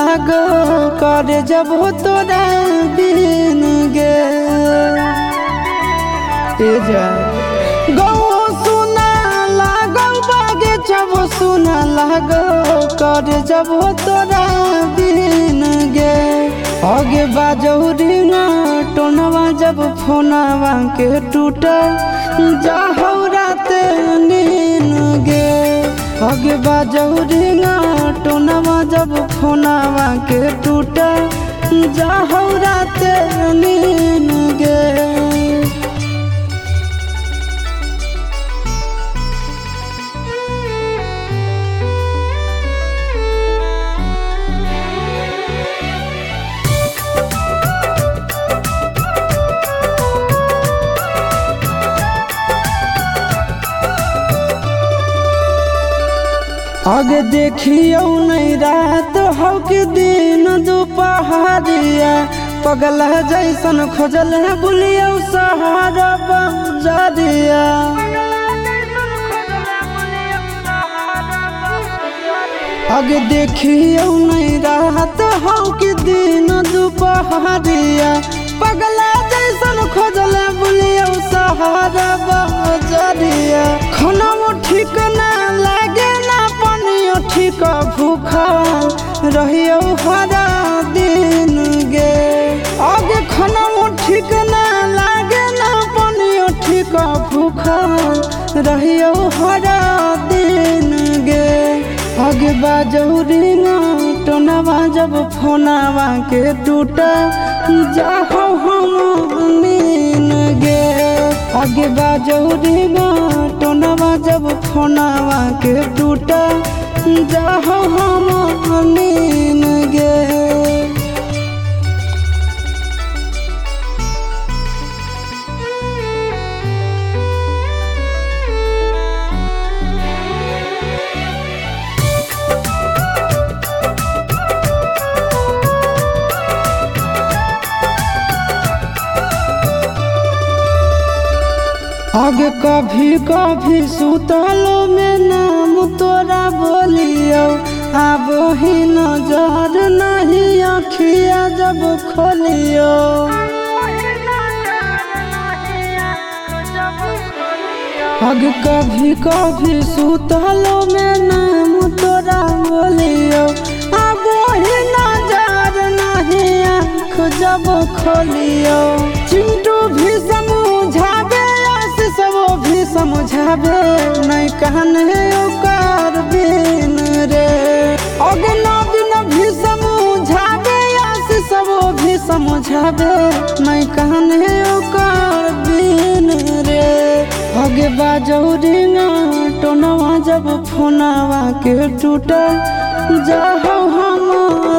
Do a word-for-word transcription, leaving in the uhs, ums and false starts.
लागो करे जब हो तोरा बिन गे ए जा गौ सुना लागो बागे जब सुना लागो करे जब हो तोरा बिन गे आगे बाजो रिंगा टोनवा जब फोनवा के टूटा जाहो रात नीन गे आगे बाजो रिंगा टोनवा जब फोनवा के टूटा जाहो रात नीन गे आगे देखियो नहीं रात हो के दिन दोपहरिया पगल जैसन खोजल है बुलियो सहारा बजारिया आगे देखियो नहीं रात हो के दिन दोपहरिया पगल जैसन खोजल है बुलियो सहारा बजारिया खाना ठीक ना लागे ठीक भूखा रहियो हरा दिन गे आगे खाना ठीक ना लागे ना पानियो ठीक भूखा रहियो हरा दिन गे आगे बाजो रिंगा टोनवा जब फोनवा के टूटा जाहो हम नीन गे आगे बाजो रिंगा टोनवा जब फोनवा के टूटा जाहो हम नीन गे आगे कभी कभी सुतलो में नाम तोरा बोलियो अब ही नजर नहीं अखिया जब खोलियो आगे कभी कभी सुतलो में नाम तोरा बोलियो अब ही नजर नहीं आँख जब खोलियो चिंटू भी समझावे सब भी समझावे नहीं कहने ओकर बिन रे अगना बिन भी समझावे आस सब भी समझावे नहीं कहने ओकर बिन रे आगे बाजो रिंगा टोनवा जब फोनवा के टूटा जाहो हम